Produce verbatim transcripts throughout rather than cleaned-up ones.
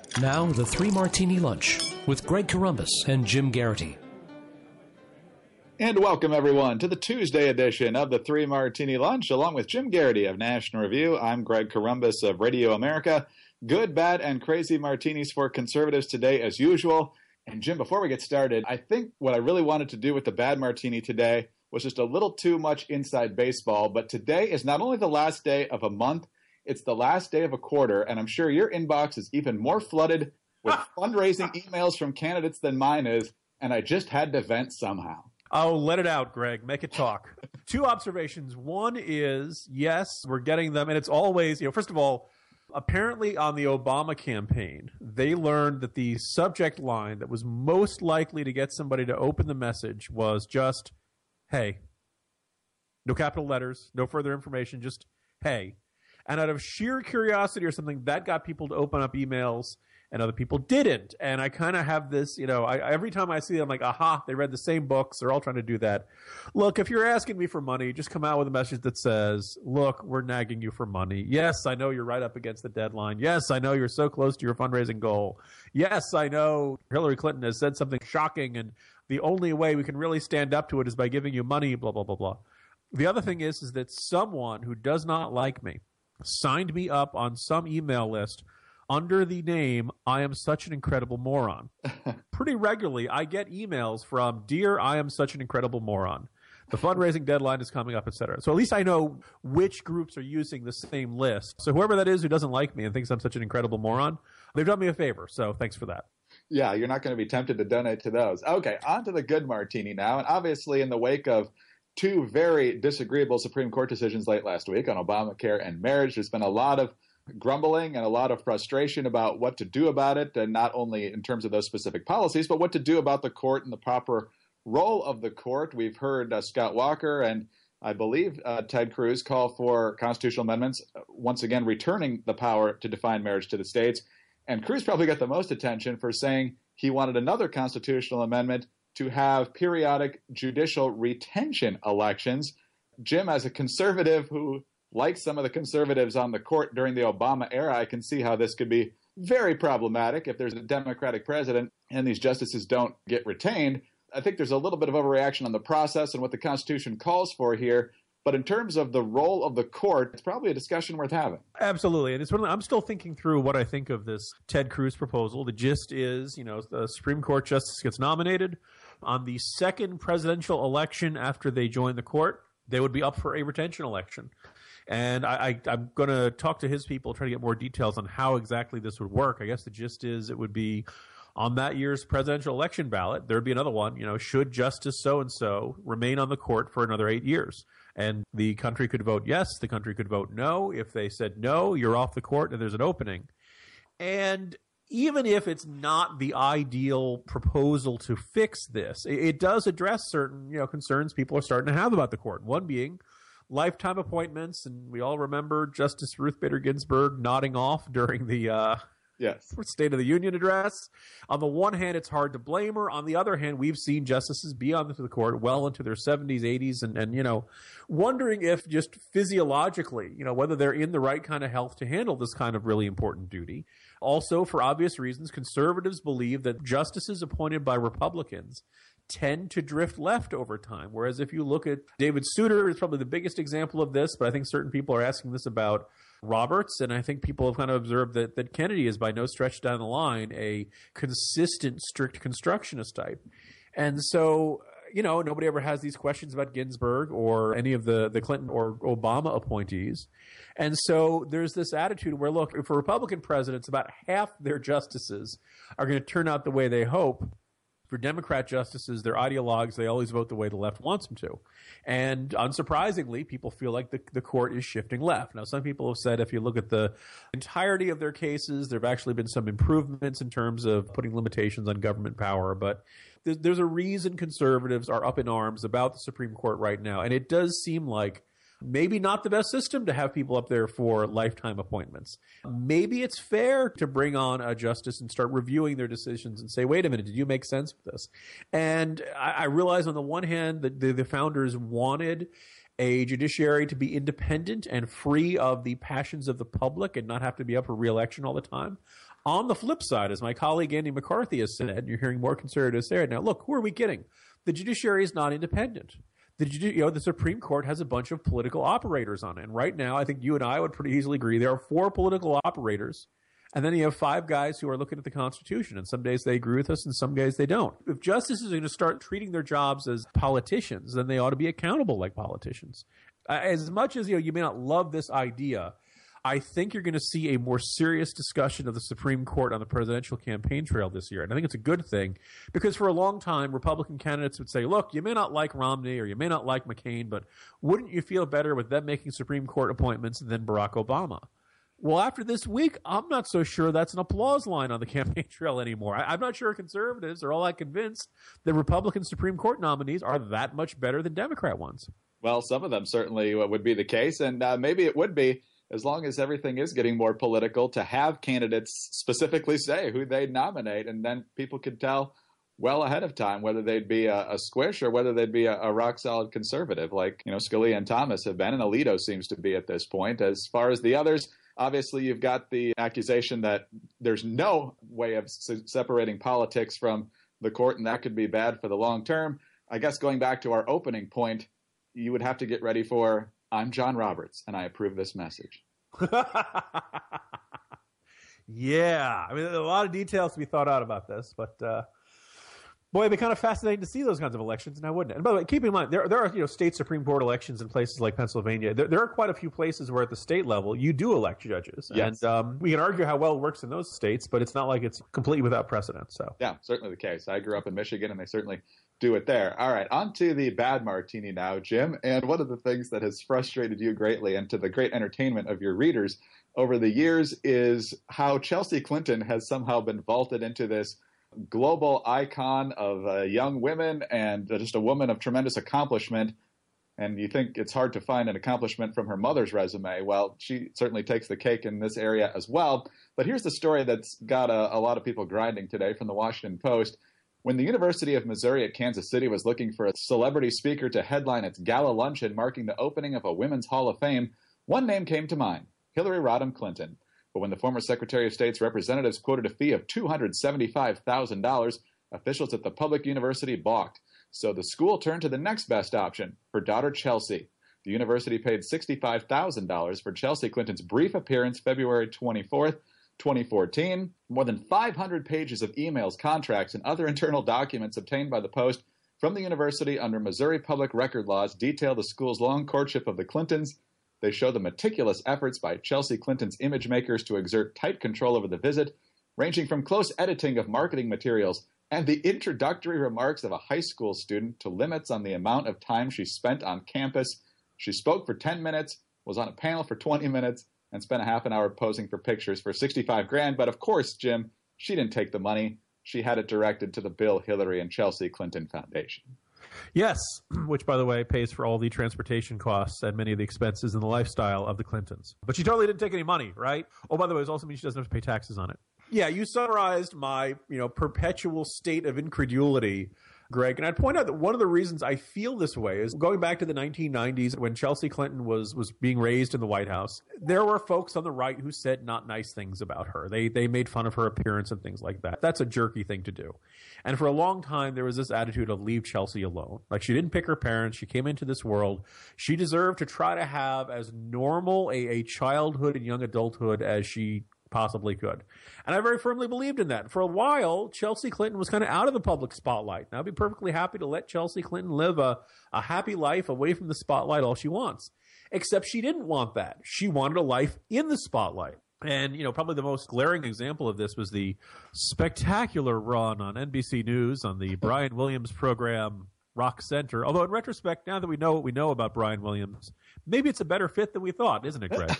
Now, the Three Martini Lunch with Greg Corombos and Jim Garrity. And welcome, everyone, to the Tuesday edition of the Three Martini Lunch, along with Jim Garrity of National Review. I'm Greg Corombos of Radio America. Good, bad, and crazy martinis for conservatives today, as usual. And Jim, before we get started, I think what I really wanted to do with the bad martini today was just a little too much inside baseball. But today is not only the last day of a month, it's the last day of a quarter, and I'm sure your inbox is even more flooded with fundraising emails from candidates than mine is, and I just had to vent somehow. Oh, let it out, Greg. Make it talk. Two observations. One is, yes, we're getting them, and it's always, you know, first of all, apparently on the Obama campaign, they learned that the subject line that was most likely to get somebody to open the message was just, hey. No capital letters, no further information, just, hey. And out of sheer curiosity or something, that got people to open up emails, and other people didn't. And I kind of have this, you know, I, every time I see it, I'm like, aha, they read the same books. They're all trying to do that. Look, if you're asking me for money, just come out with a message that says, look, we're nagging you for money. Yes, I know you're right up against the deadline. Yes, I know you're so close to your fundraising goal. Yes, I know Hillary Clinton has said something shocking, and the only way we can really stand up to it is by giving you money, blah, blah, blah, blah. The other thing is, is that someone who does not like me signed me up on some email list under the name, I am such an incredible moron. Pretty regularly, I get emails from, dear, I am such an incredible moron. The fundraising deadline is coming up, et cetera. So at least I know which groups are using the same list. So whoever that is who doesn't like me and thinks I'm such an incredible moron, they've done me a favor. So thanks for that. Yeah, you're not going to be tempted to donate to those. Okay, on to the good martini now. And obviously in the wake of two very disagreeable Supreme Court decisions late last week on Obamacare and marriage, there's been a lot of grumbling and a lot of frustration about what to do about it, and not only in terms of those specific policies, but what to do about the court and the proper role of the court. We've heard uh, Scott Walker and I believe uh, Ted Cruz call for constitutional amendments, uh, once again returning the power to define marriage to the states. And Cruz probably got the most attention for saying he wanted another constitutional amendment to have periodic judicial retention elections. Jim, as a conservative who like some of the conservatives on the court during the Obama era, I can see how this could be very problematic if there's a Democratic president and these justices don't get retained. I think there's a little bit of overreaction on the process and what the Constitution calls for here. But in terms of the role of the court, it's probably a discussion worth having. Absolutely. And it's one of the, I'm still thinking through what I think of this Ted Cruz proposal. The gist is, you know, the Supreme Court justice gets nominated. On the second presidential election after they join the court, they would be up for a retention election. And I, I, I'm going to talk to his people, try to get more details on how exactly this would work. I guess the gist is it would be on that year's presidential election ballot, there would be another one, you know, should Justice so-and-so remain on the court for another eight years? And the country could vote yes, the country could vote no. If they said no, you're off the court and there's an opening. And even if it's not the ideal proposal to fix this, it, it does address certain, you know, concerns people are starting to have about the court. One being lifetime appointments, and we all remember Justice Ruth Bader Ginsburg nodding off during the uh, yes. State of the Union address. On the one hand, it's hard to blame her. On the other hand, we've seen justices be on the court well into their seventies, eighties, and, and you know, wondering if just physiologically, you know, whether they're in the right kind of health to handle this kind of really important duty. Also, for obvious reasons, conservatives believe that justices appointed by Republicans tend to drift left over time. Whereas if you look at David Souter, is probably the biggest example of this, but I think certain people are asking this about Roberts, and I think people have kind of observed that, that Kennedy is by no stretch down the line a consistent, strict constructionist type. And so, you know, nobody ever has these questions about Ginsburg or any of the, the Clinton or Obama appointees. And so there's this attitude where, look, for Republican presidents, about half their justices are going to turn out the way they hope. For Democrat justices, they're ideologues. They always vote the way the left wants them to. And unsurprisingly, people feel like the, the court is shifting left. Now, some people have said if you look at the entirety of their cases, there have actually been some improvements in terms of putting limitations on government power. But there's, there's a reason conservatives are up in arms about the Supreme Court right now. And it does seem like maybe not the best system to have people up there for lifetime appointments. Maybe it's fair to bring on a justice and start reviewing their decisions and say, wait a minute, did you make sense with this? And I, I realize on the one hand that the, the founders wanted a judiciary to be independent and free of the passions of the public and not have to be up for re-election all the time. On the flip side, as my colleague Andy McCarthy has said, you're hearing more conservatives there. Now, look, who are we kidding? The judiciary is not independent. The, judi- you know, the Supreme Court has a bunch of political operators on it. And right now, I think you and I would pretty easily agree there are four political operators. And then you have five guys who are looking at the Constitution. And some days they agree with us and some days they don't. If justices are going to start treating their jobs as politicians, then they ought to be accountable like politicians. Uh, as much as you know, you may not love this idea, I think you're going to see a more serious discussion of the Supreme Court on the presidential campaign trail this year. And I think it's a good thing because for a long time, Republican candidates would say, look, you may not like Romney or you may not like McCain, but wouldn't you feel better with them making Supreme Court appointments than Barack Obama? Well, after this week, I'm not so sure that's an applause line on the campaign trail anymore. I, I'm not sure conservatives are all that convinced that Republican Supreme Court nominees are that much better than Democrat ones. Well, some of them certainly would be the case, and uh, maybe it would be, as long as everything is getting more political, to have candidates specifically say who they'd nominate, and then people could tell well ahead of time whether they'd be a, a squish or whether they'd be a, a rock-solid conservative, like you know Scalia and Thomas have been, and Alito seems to be at this point. As far as the others, obviously you've got the accusation that there's no way of se- separating politics from the court, and that could be bad for the long term. I guess going back to our opening point, you would have to get ready for I'm John Roberts, and I approve this message. Yeah. I mean, there's a lot of details to be thought out about this, but uh, boy, it'd be kind of fascinating to see those kinds of elections, now wouldn't it? And by the way, keep in mind, there, there are you know state Supreme Court elections in places like Pennsylvania. There, there are quite a few places where at the state level you do elect judges. Yes. And um, we can argue how well it works in those states, but it's not like it's completely without precedent. So yeah, certainly the case. I grew up in Michigan, and they certainly do it there. All right, on to the bad martini now, Jim. And one of the things that has frustrated you greatly and to the great entertainment of your readers over the years is how Chelsea Clinton has somehow been vaulted into this global icon of uh, young women and just a woman of tremendous accomplishment. And you think it's hard to find an accomplishment from her mother's resume. Well, she certainly takes the cake in this area as well. But here's the story that's got a, a lot of people grinding today from the Washington Post. When the University of Missouri at Kansas City was looking for a celebrity speaker to headline its gala luncheon marking the opening of a Women's Hall of Fame, one name came to mind, Hillary Rodham Clinton. But when the former Secretary of State's representatives quoted a fee of two hundred seventy-five thousand dollars, officials at the public university balked. So the school turned to the next best option, her daughter Chelsea. The university paid sixty-five thousand dollars for Chelsea Clinton's brief appearance February twenty-fourth, twenty fourteen. More than five hundred pages of emails, contracts, and other internal documents obtained by the Post from the university under Missouri public record laws detail the school's long courtship of the Clintons. They show the meticulous efforts by Chelsea Clinton's image makers to exert tight control over the visit, ranging from close editing of marketing materials and the introductory remarks of a high school student to limits on the amount of time she spent on campus. She spoke for ten minutes, was on a panel for twenty minutes, and spent a half an hour posing for pictures for sixty-five grand. But of course, Jim, she didn't take the money. She had it directed to the Bill, Hillary, and Chelsea Clinton Foundation. yes, which, by the way, pays for all the transportation costs and many of the expenses and the lifestyle of the Clintons. But she totally didn't take any money, right? Oh, by the way, it also means she doesn't have to pay taxes on it. Yeah, you summarized my, you know, perpetual state of incredulity, Greg. And I'd point out that one of the reasons I feel this way is going back to the nineteen nineties when Chelsea Clinton was was being raised in the White House. There were folks on the right who said not nice things about her. They they made fun of her appearance and things like that. That's a jerky thing to do. And for a long time, there was this attitude of leave Chelsea alone. Like, she didn't pick her parents. She came into this world. She deserved to try to have as normal a, a childhood and young adulthood as she possibly could. And I very firmly believed in that. For a while, Chelsea Clinton was kind of out of the public spotlight. And I'd be perfectly happy to let Chelsea Clinton live a, a happy life away from the spotlight all she wants. Except she didn't want that. She wanted a life in the spotlight. And, you know, probably the most glaring example of this was the spectacular run on N B C News on the Brian Williams program Rock Center. Although in retrospect, now that we know what we know about Brian Williams, maybe it's a better fit than we thought, isn't it, Greg?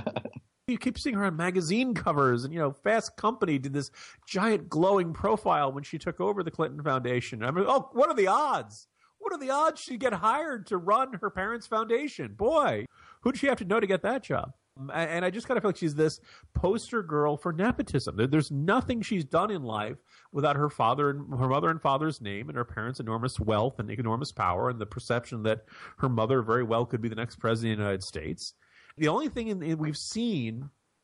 You keep seeing her on magazine covers, and, you know, Fast Company did this giant glowing profile when she took over the Clinton Foundation. I mean, oh, what are the odds? What are the odds she'd get hired to run her parents' foundation? Boy, who did she have to know to get that job? And I just kind of feel like she's this poster girl for nepotism. There's nothing she's done in life without her father and her mother and father's name and her parents' enormous wealth and enormous power and the perception that her mother very well could be the next president of the United States. The only thing in, in we've seen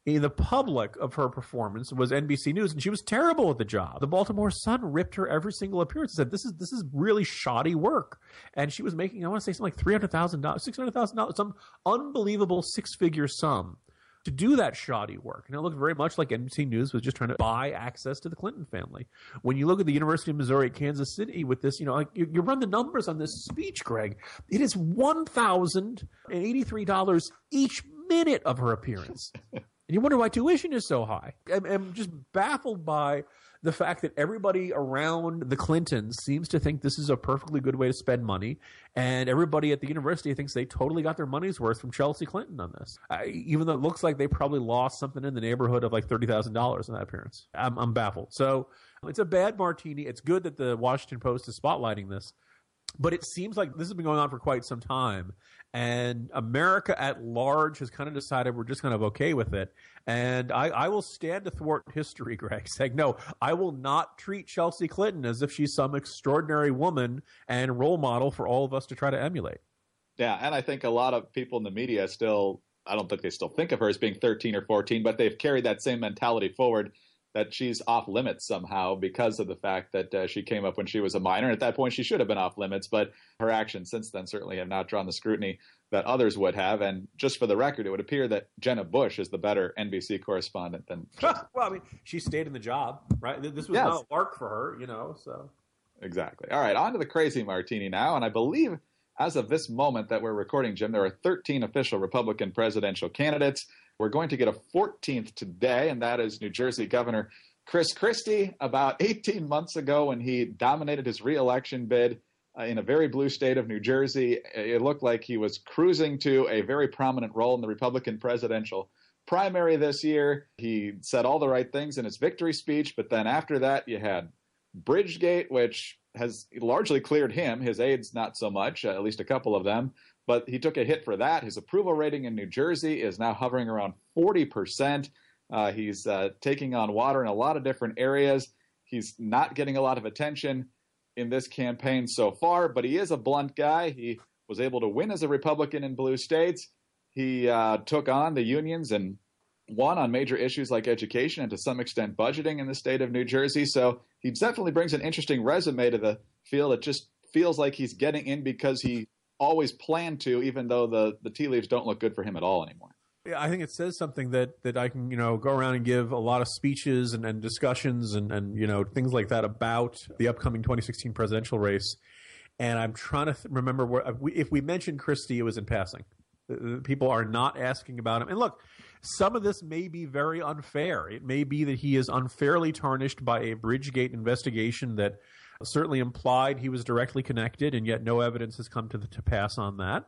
In the public of her performance was N B C News, and she was terrible at the job. The Baltimore Sun ripped her every single appearance and said, this is this is really shoddy work. And she was making, I want to say something like three hundred thousand dollars, six hundred thousand dollars, some unbelievable six-figure sum to do that shoddy work. And it looked very much like N B C News was just trying to buy access to the Clinton family. When you look at the University of Missouri at Kansas City with this, you know, like you, you run the numbers on this speech, Greg, it is one thousand eighty-three dollars each minute of her appearance. And you wonder why tuition is so high. I'm, I'm just baffled by the fact that everybody around the Clintons seems to think this is a perfectly good way to spend money, and everybody at the university thinks they totally got their money's worth from Chelsea Clinton on this, I, even though it looks like they probably lost something in the neighborhood of like thirty thousand dollars in that appearance. I'm, I'm baffled. So it's a bad martini. It's good that the Washington Post is spotlighting this, but it seems like this has been going on for quite some time. And America at large has kind of decided we're just kind of okay with it. And I, I will stand to thwart history, Greg, saying, no, I will not treat Chelsea Clinton as if she's some extraordinary woman and role model for all of us to try to emulate. Yeah, and I think a lot of people in the media still, I don't think they still think of her as being thirteen or fourteen, but they've carried that same mentality forward that she's off limits somehow because of the fact that uh, she came up when she was a minor. And at that point, she should have been off limits, but her actions since then certainly have not drawn the scrutiny that others would have. And just for the record, it would appear that Jenna Bush is the better N B C correspondent than well, I mean, she stayed in the job, right? This was yes. not a lark for her, you know, so. Exactly. All right, on to the crazy martini now. And I believe as of this moment that we're recording, Jim, there are thirteen official Republican presidential candidates. We're going to get a fourteenth today, and that is New Jersey Governor Chris Christie. About eighteen months ago, when he dominated his reelection bid uh, in a very blue state of New Jersey, it looked like he was cruising to a very prominent role in the Republican presidential primary this year. He said all the right things in his victory speech, but then after that, you had Bridgegate, which has largely cleared him. His aides, not so much, uh, at least a couple of them. But he took a hit for that. His approval rating in New Jersey is now hovering around forty percent. Uh, he's uh, taking on water in a lot of different areas. He's not getting a lot of attention in this campaign so far, but he is a blunt guy. He was able to win as a Republican in blue states. He uh, took on the unions and won on major issues like education and to some extent budgeting in the state of New Jersey. So he definitely brings an interesting resume to the field. It just feels like he's getting in because he always planned to, even though the, the tea leaves don't look good for him at all anymore. Yeah, I think it says something that, that I can, you know, go around and give a lot of speeches and, and discussions and, and, you know, things like that about the upcoming twenty sixteen presidential race. And I'm trying to th- remember where, if we, if we mentioned Christie, it was in passing. People are not asking about him. And look, some of this may be very unfair. It may be that he is unfairly tarnished by a Bridgegate investigation that certainly implied he was directly connected, and yet no evidence has come to, the, to pass on that.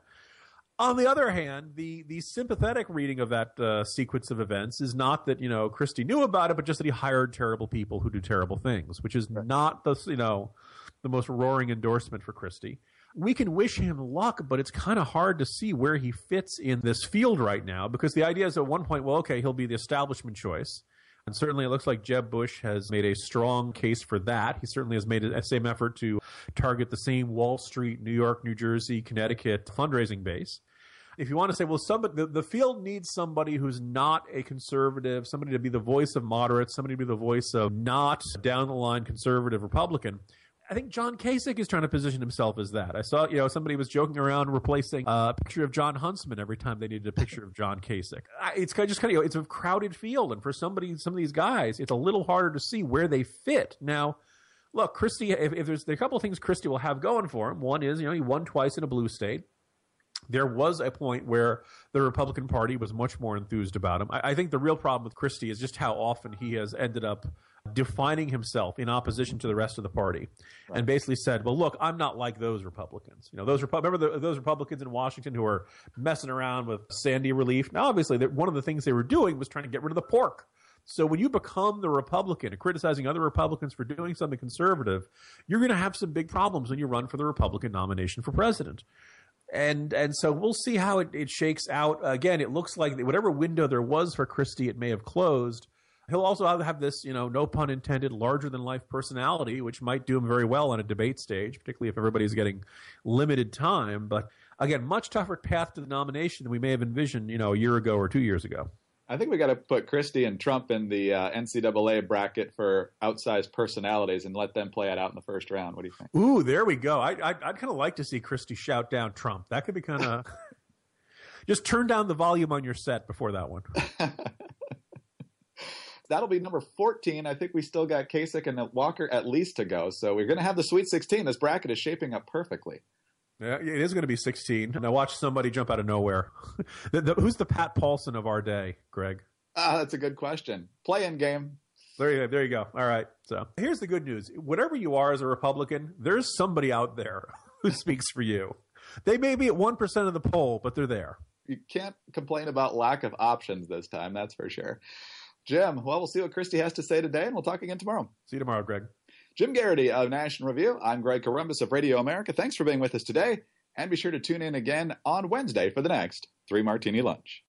On the other hand, the the sympathetic reading of that uh, sequence of events is not that, you know, Christie knew about it, but just that he hired terrible people who do terrible things, which is not the, you know, the most roaring endorsement for Christie. We can wish him luck, but it's kind of hard to see where he fits in this field right now, because the idea is at one point, well, okay, he'll be the establishment choice. And certainly it looks like Jeb Bush has made a strong case for that. He certainly has made a same effort to target the same Wall Street, New York, New Jersey, Connecticut fundraising base. If you want to say, well, somebody, the, the field needs somebody who's not a conservative, somebody to be the voice of moderates, somebody to be the voice of not down-the-line conservative Republican, I think John Kasich is trying to position himself as that. I saw, you know, somebody was joking around replacing a picture of John Huntsman every time they needed a picture of John Kasich. It's kind of just kind of, you know, it's a crowded field, and for somebody, some of these guys, it's a little harder to see where they fit. Now, look, Christie, if, if there's, there are a couple of things Christie will have going for him. One is, you know, he won twice in a blue state. There was a point where the Republican Party was much more enthused about him. I, I think the real problem with Christie is just how often he has ended up defining himself in opposition to the rest of the party, right, and basically said, well, look, I'm not like those Republicans. You know, those Repu- remember the, those Republicans in Washington who were messing around with Sandy relief? Now, obviously, one of the things they were doing was trying to get rid of the pork. So when you become the Republican and criticizing other Republicans for doing something conservative, you're going to have some big problems when you run for the Republican nomination for president. And and so we'll see how it, it shakes out. Again, it looks like whatever window there was for Christie, it may have closed. He'll also have this, you know, no pun intended, larger-than-life personality, which might do him very well on a debate stage, particularly if everybody's getting limited time. But, again, much tougher path to the nomination than we may have envisioned, you know, a year ago or two years ago. I think we got to put Christie and Trump in the uh, N C double A bracket for outsized personalities and let them play it out in the first round. What do you think? Ooh, there we go. I, I, I'd kind of like to see Christie shout down Trump. That could be kind of... Just turn down the volume on your set before that one. That'll be number fourteen. I think we still got Kasich and Walker at least to go. So we're going to have the Sweet sixteen. This bracket is shaping up perfectly. Yeah, it is going to be sixteen. And I watched somebody jump out of nowhere. the, the, who's the Pat Paulson of our day, Greg? Ah, that's a good question. Play-in game. There you, there you go. All right. So here's the good news. Whatever you are as a Republican, there's somebody out there who speaks for you. They may be at one percent of the poll, but they're there. You can't complain about lack of options this time, that's for sure. Jim, well, we'll see what Christie has to say today, and we'll talk again tomorrow. See you tomorrow, Greg. Jim Garrity of National Review. I'm Greg Corombos of Radio America. Thanks for being with us today, and be sure to tune in again on Wednesday for the next Three Martini Lunch.